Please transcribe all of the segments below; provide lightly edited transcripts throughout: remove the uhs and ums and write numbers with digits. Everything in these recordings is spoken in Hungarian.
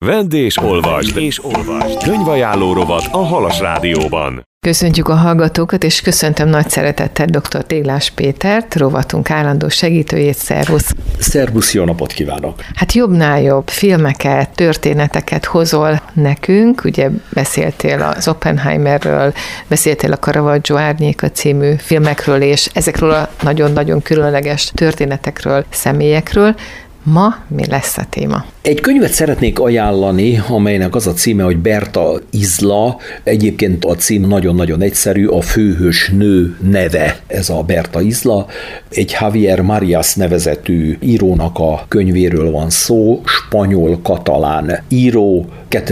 Vedd és olvasd! Könyvajánló rovat a Halas Rádióban. Köszöntjük a hallgatókat, és köszöntöm nagy szeretettel dr. Téglás Pétert, rovatunk állandó segítőjét. Szervusz! Szervusz, jó napot kívánok! Hát jobbnál jobb filmeket, történeteket hozol nekünk, ugye beszéltél az Oppenheimerről, beszéltél a Caravaggio Árnyéka című filmekről, és ezekről a nagyon-nagyon különleges történetekről, személyekről. Ma mi lesz a téma? Egy könyvet szeretnék ajánlani, amelynek az a címe, hogy Berta Isla. Egyébként a cím nagyon-nagyon egyszerű, a főhős nő neve, ez a Berta Isla. Egy Javier Marias nevezetű írónak a könyvéről van szó, spanyol-katalán író,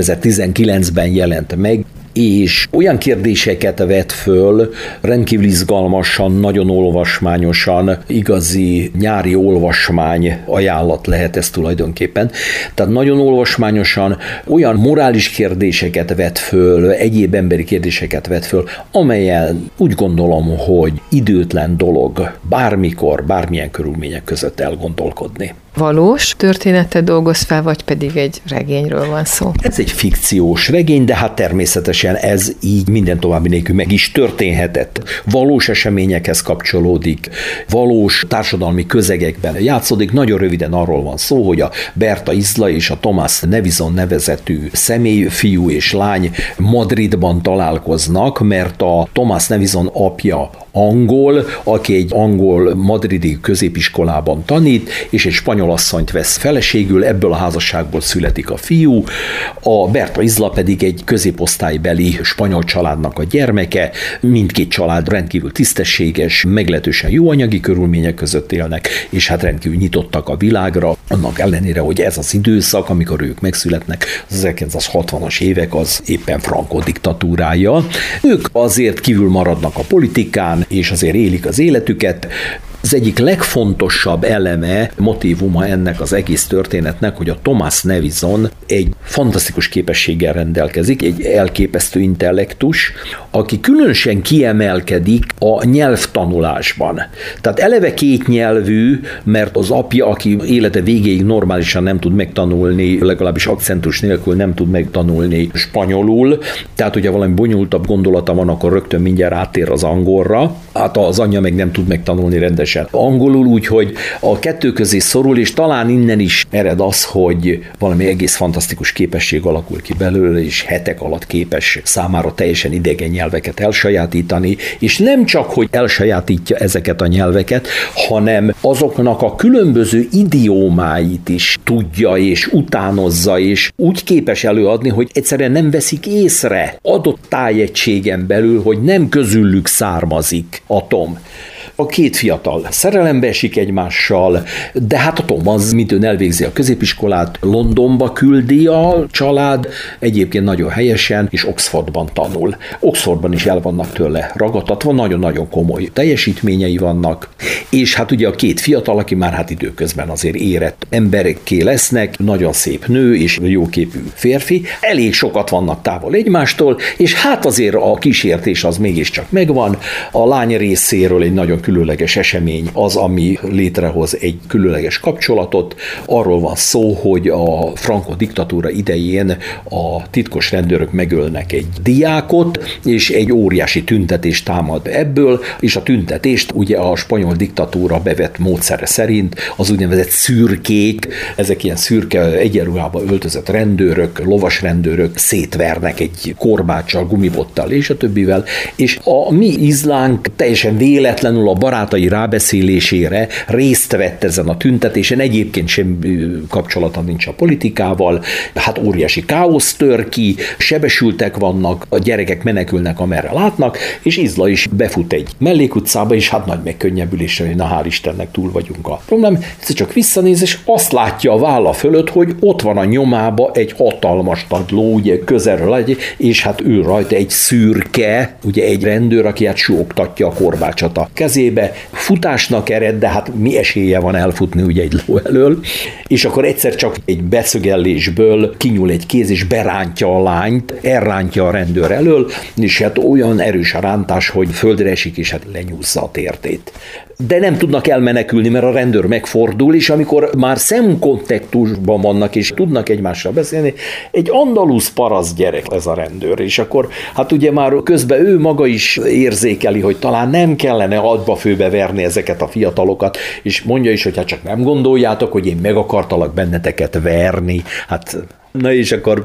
2019-ben jelent meg, és olyan kérdéseket vet föl, rendkívül izgalmasan, nagyon olvasmányosan, igazi nyári olvasmány ajánlat lehet ez tulajdonképpen. Tehát nagyon olvasmányosan olyan morális kérdéseket vet föl, egyéb emberi kérdéseket vet föl, amelyen úgy gondolom, hogy időtlen dolog bármikor, bármilyen körülmények között elgondolkodni. Valós történetet dolgoz fel, vagy pedig egy regényről van szó? Ez egy fikciós regény, de hát természetesen ez így minden további nélkül meg is történhetett. Valós eseményekhez kapcsolódik, valós társadalmi közegekben játszódik. Nagyon röviden arról van szó, hogy a Berta Isla és a Thomas Nevison nevezetű személy, fiú és lány Madridban találkoznak, mert a Thomas Nevison apja angol, aki egy angol madridi középiskolában tanít, és egy spanyol asszonyt vesz feleségül, ebből a házasságból születik a fiú, a Berta Isla pedig egy középosztálybeli spanyol családnak a gyermeke, mindkét család rendkívül tisztességes, meglehetősen jó anyagi körülmények között élnek, és hát rendkívül nyitottak a világra, annak ellenére, hogy ez az időszak, amikor ők megszületnek, az 1960-as évek, az éppen Franco diktatúrája. Ők azért kívül maradnak a politikán, és azért élik az életüket. Az egyik legfontosabb eleme, motívuma ennek az egész történetnek, hogy a Thomas Nevison egy fantasztikus képességgel rendelkezik, egy elképesztő intellektus, aki különösen kiemelkedik a nyelvtanulásban. Tehát eleve kétnyelvű, mert az apja, aki élete végéig normálisan nem tud megtanulni, legalábbis akcentus nélkül nem tud megtanulni spanyolul, tehát hogyha valami bonyolultabb gondolata van, akkor rögtön mindjárt áttér az angolra, hát az anyja meg nem tud megtanulni rendesen angolul, úgyhogy a kettő közé szorul, és talán innen is ered az, hogy valami egész fantasztikus képesség alakul ki belőle, és hetek alatt képes számára teljesen idegen nyelveket elsajátítani, és nem csak, hogy elsajátítja ezeket a nyelveket, hanem azoknak a különböző idiómáit is tudja, és utánozza, és úgy képes előadni, hogy egyszerűen nem veszik észre adott tájegységen belül, hogy nem közülük származik a Tom. A két fiatal szerelembe esik egymással, de hát a Tom az, mint ön elvégzi a középiskolát, Londonba küldi a család, egyébként nagyon helyesen, és Oxfordban tanul. Oxfordban is el vannak tőle ragadtatva, nagyon-nagyon komoly teljesítményei vannak, és hát ugye a két fiatal, aki már hát időközben azért érett emberekké lesznek, nagyon szép nő és jóképű férfi, elég sokat vannak távol egymástól, és hát azért a kísértés az mégiscsak megvan, a lány részéről egy nagyon különleges esemény az, ami létrehoz egy különleges kapcsolatot. Arról van szó, hogy a Franco diktatúra idején a titkos rendőrök megölnek egy diákot, és egy óriási tüntetés támad ebből, és a tüntetést ugye a spanyol diktatúra bevett módszere szerint az úgynevezett szürkék, ezek ilyen szürke egyenruhába öltözött rendőrök, lovasrendőrök szétvernek egy korbáccsal, gumibottal és a többivel, és a mi Islánk teljesen véletlenül a barátai rábeszélésére részt vett ezen a tüntetésen, egyébként sem kapcsolata nincs a politikával, hát óriási káosz tör ki, sebesültek vannak, a gyerekek menekülnek, amerre látnak, és Isla is befut egy mellékutcába, és hát nagy megkönnyebbülésre, hogy na hál' Istennek túl vagyunk a problém. Ez csak visszanéz, és azt látja a válla fölött, hogy ott van a nyomába egy hatalmas tagló, ugye közelről, és hát ő rajta egy szürke, ugye egy rendőr, aki hát súgtatja a korbácsot a kezébe, futásnak ered, de hát mi esélye van elfutni ugye egy ló elől, és akkor egyszer csak egy beszögellésből kinyúl egy kéz, és berántja a lányt, elrántja a rendőr elől, és hát olyan erős a rántás, hogy földre esik, és hát lenyúzza a tértét. de nem tudnak elmenekülni, mert a rendőr megfordul, és amikor már szemkontaktusban vannak, és tudnak egymással beszélni, egy andalusz paraszt gyerek ez a rendőr, és akkor hát ugye már közben ő maga is érzékeli, hogy talán nem kellene agyba-főbe verni ezeket a fiatalokat, és mondja is, hogy hát csak nem gondoljátok, hogy én meg akartalak benneteket verni, hát na és akkor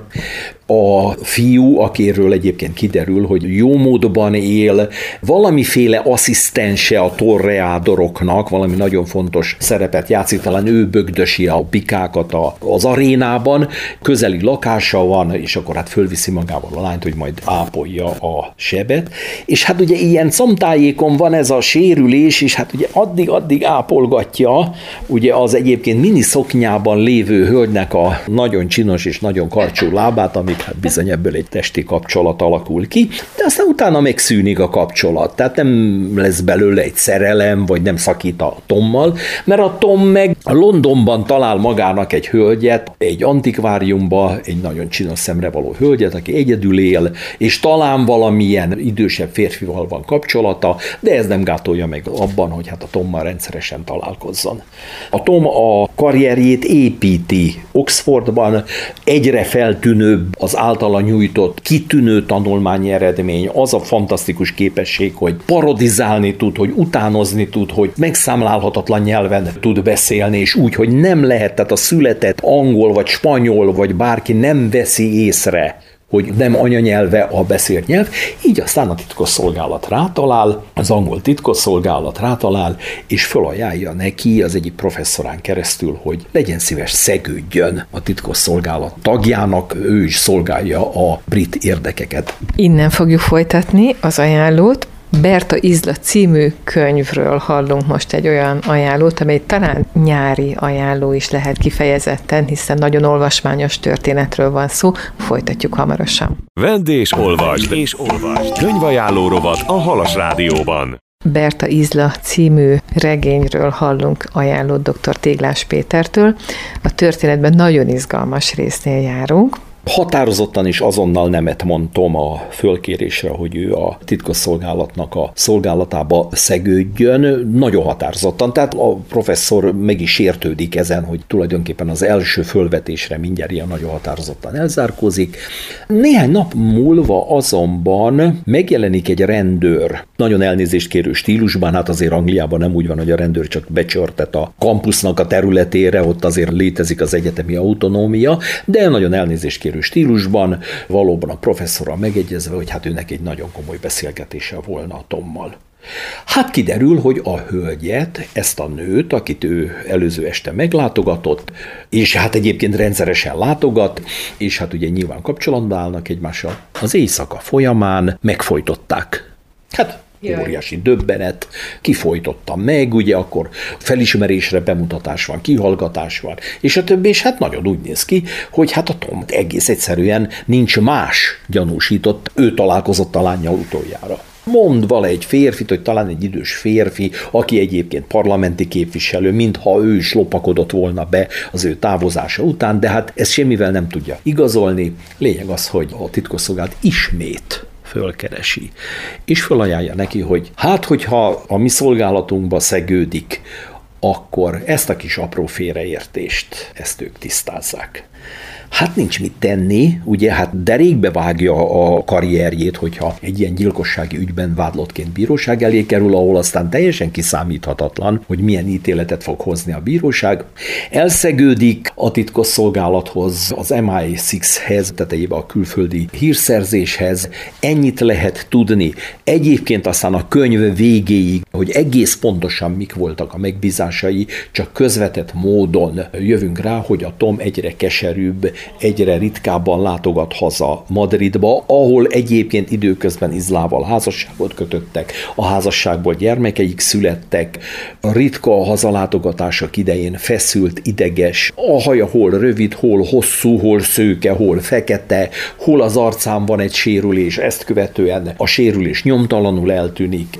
a fiú, akiről egyébként kiderül, hogy jó módban él, valamiféle asszisztense a torreádoroknak, valami nagyon fontos szerepet játszik, talán ő bögdösi a bikákat az arénában, közeli lakása van, és akkor hát fölviszi magával a lányt, hogy majd ápolja a sebet. És hát ugye ilyen comtájékon van ez a sérülés, és hát ugye addig ápolgatja, ugye az egyébként mini szoknyában lévő hölgynek a nagyon csinos és nagyon karcsú lábát, amik hát bizony ebből egy testi kapcsolat alakul ki, de aztán utána megszűnik a kapcsolat, tehát nem lesz belőle egy szerelem, vagy nem szakít a Tommal, mert a Tom meg Londonban talál magának egy hölgyet, egy antikváriumba, egy nagyon csinos szemrevaló hölgyet, aki egyedül él, és talán valamilyen idősebb férfival van kapcsolata, de ez nem gátolja meg abban, hogy hát a Tommal rendszeresen találkozzon. A Tom a karrierjét építi Oxfordban, egyre feltűnőbb az általa nyújtott kitűnő tanulmányi eredmény, az a fantasztikus képesség, hogy parodizálni tud, hogy utánozni tud, hogy megszámlálhatatlan nyelven tud beszélni, és úgy, hogy nem lehet, tehát a született angol, vagy spanyol, vagy bárki nem veszi észre, hogy nem anyanyelve a beszélt nyelv, így aztán a titkosszolgálat rátalál, az angol titkosszolgálat rátalál, és felajánlja neki az egyik professzorán keresztül, hogy legyen szíves, szegődjön a titkosszolgálat tagjának, ő is szolgálja a brit érdekeket. Innen fogjuk folytatni az ajánlót. Berta Izla című könyvről hallunk most egy olyan ajánlót, amely talán nyári ajánló is lehet kifejezetten, hiszen nagyon olvasmányos történetről van szó. Folytatjuk hamarosan. Vedd és olvasd! Könyvajánló rovat a Halas Rádióban. Berta Izla című regényről hallunk ajánlót dr. Téglás Pétertől. A történetben nagyon izgalmas résznél járunk. Határozottan is azonnal nemet mondtam a fölkérésre, hogy ő a titkosszolgálatnak a szolgálatába szegődjön, nagyon határozottan, tehát a professzor meg is sértődik ezen, hogy tulajdonképpen az első fölvetésre mindjárt ilyen nagyon határozottan elzárkózik. Néhány nap múlva azonban megjelenik egy rendőr, nagyon elnézést kérő stílusban, hát azért Angliában nem úgy van, hogy a rendőr csak becsörtet a kampusznak a területére, ott azért létezik az egyetemi autonómia, de nagyon elnézést kérő stílusban, valóban a professzorral megegyezve, hogy hát őnek egy nagyon komoly beszélgetése volna a Tommal. Hát kiderül, hogy a hölgyet, ezt a nőt, akit ő előző este meglátogatott, és hát egyébként rendszeresen látogat, és hát ugye nyilván kapcsolatban állnak egymással, az éjszaka folyamán megfojtották. Hát óriási döbbenet, kifolytotta meg, ugye akkor felismerésre bemutatás van, kihallgatás van, és a többi, és hát nagyon úgy néz ki, hogy hát a Tom egész egyszerűen nincs más gyanúsított, ő találkozott a lánnyal utoljára. Mond vala egy férfit, hogy talán egy idős férfi, aki egyébként parlamenti képviselő, mintha ő is lopakodott volna be az ő távozása után, de hát ezt semmivel nem tudja igazolni. Lényeg az, hogy a titkosszolgálat ismét fölkeresi, és felajánlja neki, hogy hát, hogyha a mi szolgálatunkba szegődik, akkor ezt a kis apró félreértést, ezt ők tisztázzák. Hát nincs mit tenni, ugye, hát derékbe vágja a karrierjét, hogyha egy ilyen gyilkossági ügyben vádlottként bíróság elé kerül, ahol aztán teljesen kiszámíthatatlan, hogy milyen ítéletet fog hozni a bíróság. Elszegődik a titkosszolgálathoz, az MI6-hez, tehát a külföldi hírszerzéshez. Ennyit lehet tudni. Egyébként aztán a könyv végéig, hogy egész pontosan mik voltak a megbízásai, csak közvetett módon jövünk rá, hogy a Tom egyre keserűbb, egyre ritkábban látogat haza Madridba, ahol egyébként időközben Izlával házasságot kötöttek, a házasságból gyermekeik születtek, a ritka hazalátogatások idején feszült, ideges, a haja hol rövid, hol hosszú, hol szőke, hol fekete, hol az arcán van egy sérülés, ezt követően a sérülés nyomtalanul eltűnik,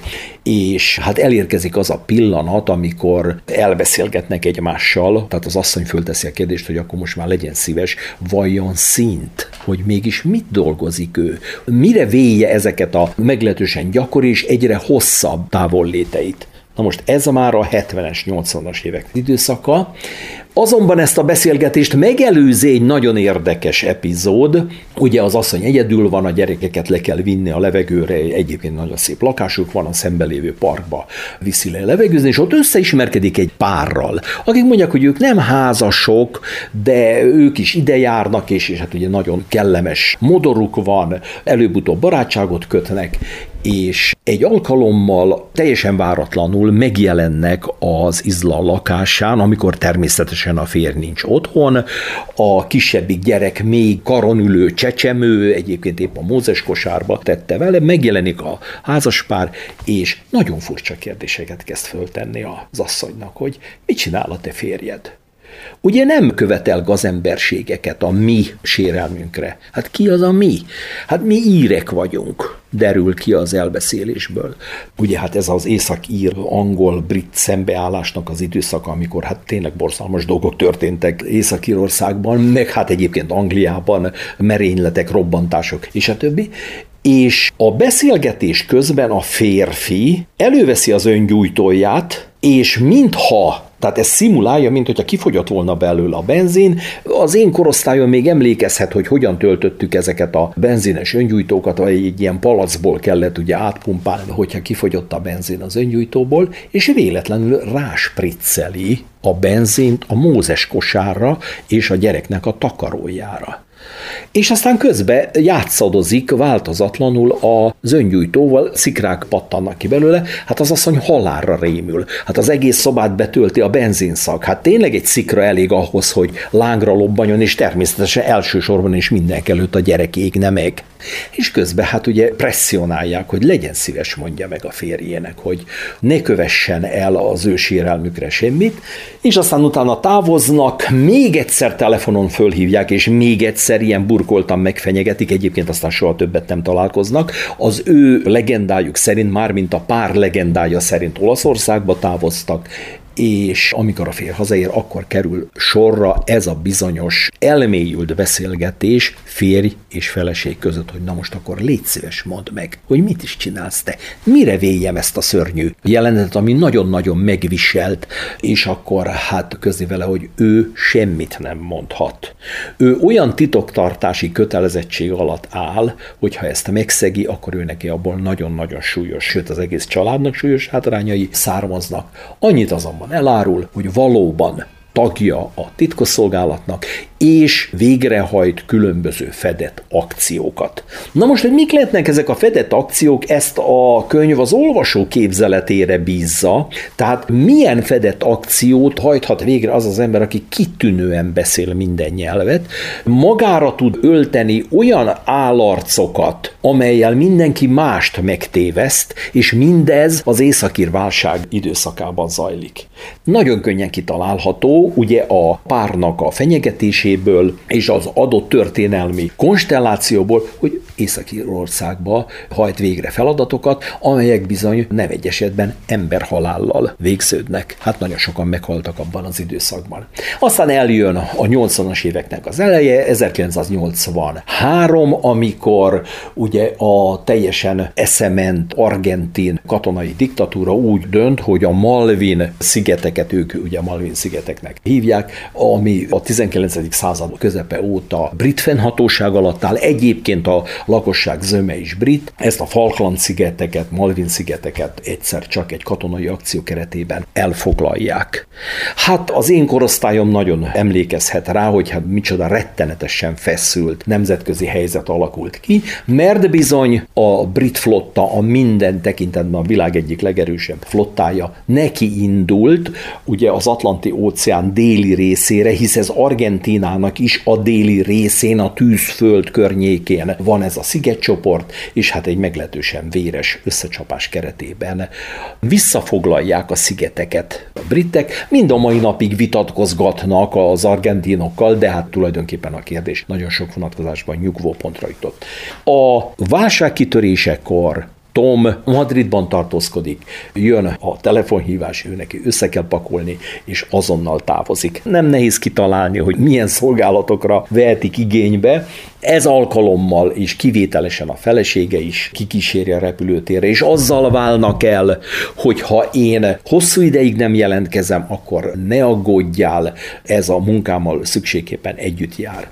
és hát elérkezik az a pillanat, amikor elbeszélgetnek egymással, tehát az asszony fölteszi a kérdést, hogy akkor most már legyen szíves, valljon színt, hogy mégis mit dolgozik ő, mire véje ezeket a meglehetősen gyakori és egyre hosszabb távolléteit. Na most ez már a 70-es, 80-as évek időszaka. Azonban ezt a beszélgetést megelőzi egy nagyon érdekes epizód. Ugye az asszony egyedül van, a gyerekeket le kell vinni a levegőre, egyébként nagyon szép lakásuk van, a szembelévő parkba viszi le levegőzni, és ott összeismerkedik egy párral, akik mondják, hogy ők nem házasok, de ők is ide járnak, és hát ugye nagyon kellemes modoruk van, előbb-utóbb barátságot kötnek, és egy alkalommal teljesen váratlanul megjelennek az Izla lakásán, amikor természetesen a férj nincs otthon, a kisebbik gyerek még karon ülő csecsemő, egyébként épp a Mózes kosárba tette vele, megjelenik a házaspár, és nagyon furcsa kérdéseket kezd föltenni az asszonynak, hogy mit csinál a te férjed? Ugye nem követel gazemberségeket a mi sérelmünkre. Hát ki az a mi? Hát mi írek vagyunk, derül ki az elbeszélésből. Ugye hát ez az észak-ír, angol-brit szembeállásnak az időszaka, amikor hát tényleg borzalmas dolgok történtek Észak-Írországban, meg hát egyébként Angliában merényletek, robbantások és a többi. És a beszélgetés közben a férfi előveszi az öngyújtóját, és tehát ez szimulálja, mint hogyha kifogyott volna belőle a benzin. Az én korosztályon még emlékezhet, hogy hogyan töltöttük ezeket a benzines öngyújtókat, vagy egy ilyen palacból kellett ugye átpumpálni, hogyha kifogyott a benzin az öngyújtóból, és véletlenül ráspricceli a benzint a Mózes kosárra és a gyereknek a takarójára. És aztán közben játszadozik változatlanul az öngyújtóval, szikrák pattannak ki belőle, hát az asszony halálra rémül. Hát az egész szobát betölti a benzinszag. Hát tényleg egy szikra elég ahhoz, hogy lángra lobbanjon, és természetesen elsősorban is mindenkelőtt a gyerek égne meg. És közben hát ugye presszionálják, hogy legyen szíves, mondja meg a férjének, hogy ne kövessen el az ő sérelmükre semmit, és aztán utána távoznak, még egyszer telefonon fölhívják, és még egyszer ilyen burkoltan megfenyegetik, egyébként aztán soha többet nem találkoznak. Az ő legendájuk szerint, mármint a pár legendája szerint Olaszországba távoztak, és amikor a férj hazaér, akkor kerül sorra ez a bizonyos elmélyült beszélgetés férj és feleség között, hogy na most akkor légy szíves, mondd meg, hogy mit is csinálsz te, mire védjem ezt a szörnyű jelenetet, ami nagyon-nagyon megviselt, és akkor hát közli vele, hogy ő semmit nem mondhat. Ő olyan titoktartási kötelezettség alatt áll, hogyha ezt megszegi, akkor ő neki abból nagyon-nagyon súlyos, sőt az egész családnak súlyos hátrányai származnak. Annyit azonban elárul, hogy valóban tagja a titkosszolgálatnak, és végrehajt különböző fedett akciókat. Na most, hogy mik lehetnek ezek a fedett akciók, ezt a könyv az olvasó képzeletére bízza, tehát milyen fedett akciót hajthat végre az az ember, aki kitűnően beszél minden nyelvet, magára tud ölteni olyan állarcokat, amellyel mindenki mást megtéveszt, és mindez az északír válság időszakában zajlik. Nagyon könnyen kitalálható, ugye a párnak a fenyegetéséből és az adott történelmi konstellációból, hogy Észak-Írországba hajt végre feladatokat, amelyek bizony nem egy esetben emberhalállal végződnek. Hát nagyon sokan meghaltak abban az időszakban. Aztán eljön a 80-as éveknek az eleje, 1983, amikor ugye a teljesen eszement argentin katonai diktatúra úgy dönt, hogy a Malvin szigeteket, ők ugye a Malvin szigeteknek hívják, ami a 19. század közepe óta brit fennhatóság alatt áll, egyébként a lakosság zöme is brit, ezt a Falkland-szigeteket, Malvin-szigeteket egyszer csak egy katonai akció keretében elfoglalják. Hát az én korosztályom nagyon emlékezhet rá, hogy hát micsoda rettenetesen feszült nemzetközi helyzet alakult ki, mert bizony a brit flotta a minden tekintetben a világ egyik legerősebb flottája neki indult, ugye az Atlanti-óceán déli részére, hisz ez Argentínának is a déli részén, a tűzföld környékén van ez a szigetcsoport, és hát egy meglehetősen véres összecsapás keretében visszafoglalják a szigeteket a britek. Mind a mai napig vitatkozgatnak az argentinokkal, de hát tulajdonképpen a kérdés nagyon sok vonatkozásban nyugvópontra jutott. A válság kitörésekor Tom Madridban tartózkodik, jön a telefonhívás, ő neki össze kell pakolni, és azonnal távozik. Nem nehéz kitalálni, hogy milyen szolgálatokra vehetik igénybe. Ez alkalommal és kivételesen a felesége is kikíséri a repülőtérre, és azzal válnak el, hogy ha én hosszú ideig nem jelentkezem, akkor ne aggódjál, ez a munkámmal szükségképpen együtt jár.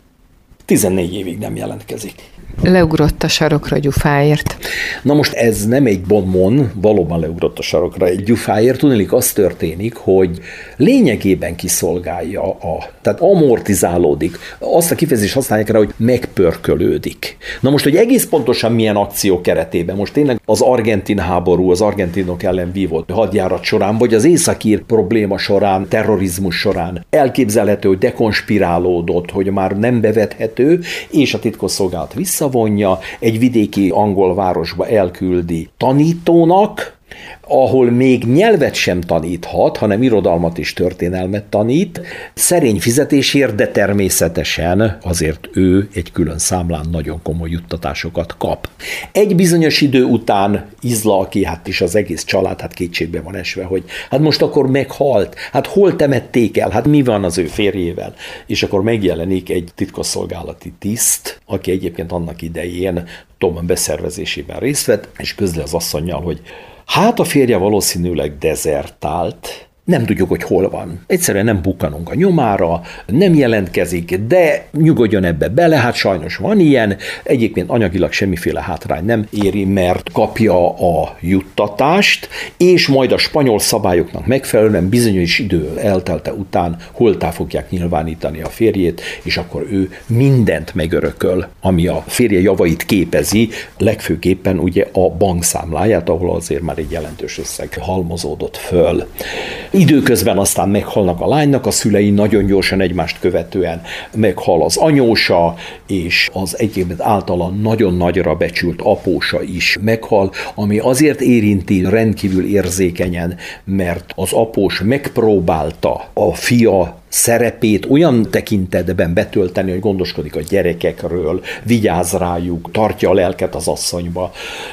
14 évig nem jelentkezik. Leugrott a sarokra gyufáért. Na most ez nem egy bonmon, valóban leugrott a sarokra egy gyufáért, tudniillik az történik, hogy lényegében kiszolgálja, tehát amortizálódik. Azt a kifejezést használják rá, hogy megpörkölődik. Na most, hogy egész pontosan milyen akció keretében, most tényleg az argentin háború, az argentinok ellen vívott hadjárat során, vagy az északír probléma során, terrorizmus során elképzelhető, hogy dekonspirálódott, hogy már nem bevethető, és a titkosszolgálat visszavonja, egy vidéki angol városba elküldi tanítónak, ahol még nyelvet sem taníthat, hanem irodalmat és történelmet tanít, szerény fizetésért, de természetesen azért ő egy külön számlán nagyon komoly juttatásokat kap. Egy bizonyos idő után Isla, aki hát is az egész család, hát kétségbe van esve, hogy hát most akkor meghalt, hát hol temették el, hát mi van az ő férjével, és akkor megjelenik egy titkosszolgálati tiszt, aki egyébként annak idején Tom beszervezésében részt vett, és közli az asszonnyal, hogy hát a férje valószínűleg dezertált, nem tudjuk, hogy hol van. Egyszerűen nem bukkanunk a nyomára, nem jelentkezik, de nyugodjon ebbe bele, hát sajnos van ilyen. Egyébként anyagilag semmiféle hátrány nem éri, mert kapja a juttatást, és majd a spanyol szabályoknak megfelelően bizonyos idő eltelte után holttá fogják nyilvánítani a férjét, és akkor ő mindent megörököl, ami a férje javait képezi, legfőképpen ugye a bankszámláját, ahol azért már egy jelentős összeg halmozódott föl. Időközben aztán meghalnak a lánynak a szülei, nagyon gyorsan egymást követően meghal az anyósa, és az egyébként általa nagyon nagyra becsült apósa is meghal, ami azért érinti rendkívül érzékenyen, mert az após megpróbálta a fia szerepét olyan tekintetben betölteni, hogy gondoskodik a gyerekekről, vigyáz rájuk, tartja a lelket az asszonyba,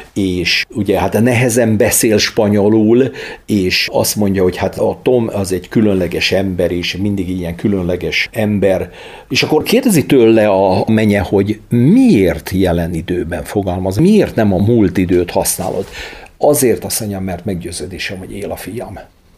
és ugye hát nehezen beszél spanyolul, és azt mondja, hogy hát a Tom az egy különleges ember, és mindig ilyen különleges ember, és akkor kérdezi tőle a menye, hogy miért jelen időben fogalmaz, miért nem a múlt időt használod? Azért azt mondja, mert meggyőződésem, hogy él a fiam.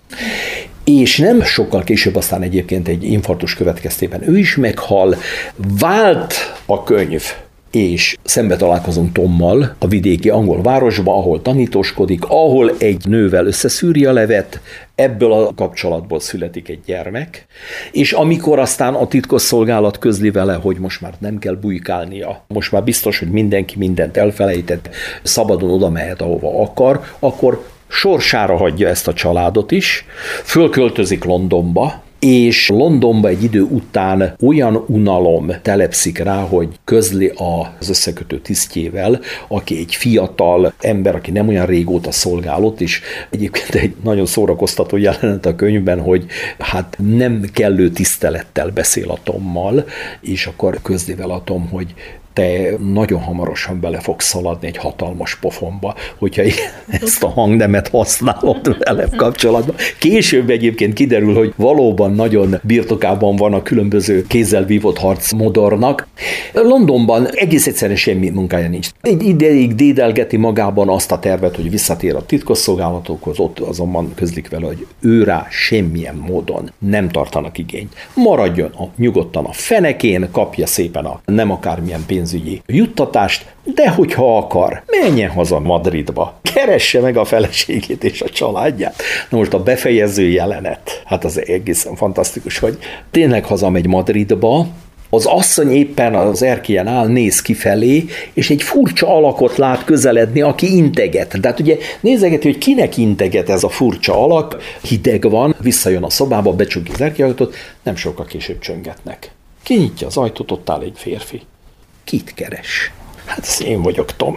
És nem sokkal később aztán egyébként egy infarktus következtében ő is meghal, vált a könyv, és szembe találkozunk Tommal a vidéki angol városba, ahol tanítóskodik, ahol egy nővel összeszűri a levet, ebből a kapcsolatból születik egy gyermek, és amikor aztán a titkosszolgálat közli vele, hogy most már nem kell bujkálnia, most már biztos, hogy mindenki mindent elfelejtett, szabadon oda mehet, ahova akar, akkor sorsára hagyja ezt a családot is, fölköltözik Londonba, és Londonba egy idő után olyan unalom telepszik rá, hogy közli az összekötő tisztjével, aki egy fiatal ember, aki nem olyan régóta szolgálott, és egyébként egy nagyon szórakoztató jelenet a könyvben, hogy hát nem kellő tisztelettel beszél a Tommal, és akkor közli vele a Tom, hogy te nagyon hamarosan bele fogsz szaladni egy hatalmas pofonba, hogyha ezt a hangnemet használod vele kapcsolatban. Később egyébként kiderül, hogy valóban nagyon birtokában van a különböző kézzel vívott harcmodornak. Londonban egész egyszerűen semmi munkája nincs. Egy ideig dédelgeti magában azt a tervet, hogy visszatér a titkosszolgálatokhoz, ott azonban közlik vele, hogy ő rá semmilyen módon nem tartanak igényt. Maradjon nyugodtan a fenekén, kapja szépen a nem akármilyen pénzügyi juttatást, de hogyha akar, menjen haza Madridba, keresse meg a feleségét és a családját. Na most a befejező jelenet, hát az egészen fantasztikus, hogy tényleg hazamegy Madridba, az asszony éppen az erkélyen áll, néz kifelé, és egy furcsa alakot lát közeledni, aki integet. Tehát ugye nézegeti, hogy kinek integet ez a furcsa alak, hideg van, visszajön a szobába, becsukja az erkélyajtót, nem sokkal később csöngetnek. Kinyitja az ajtót, ott áll egy férfi. Kit keres? Hát ez én vagyok, Tom.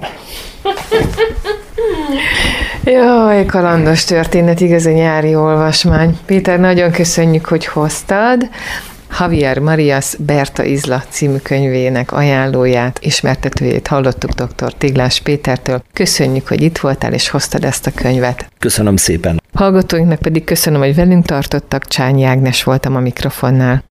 Jaj, kalandos történet, igazi nyári olvasmány. Péter, nagyon köszönjük, hogy hoztad. Javier Marias Berta Isla című könyvének ajánlóját, ismertetőjét hallottuk dr. Tiglás Pétertől. Köszönjük, hogy itt voltál és hoztad ezt a könyvet. Köszönöm szépen. Hallgatóinknak pedig köszönöm, hogy velünk tartottak. Csányi Ágnes voltam a mikrofonnál.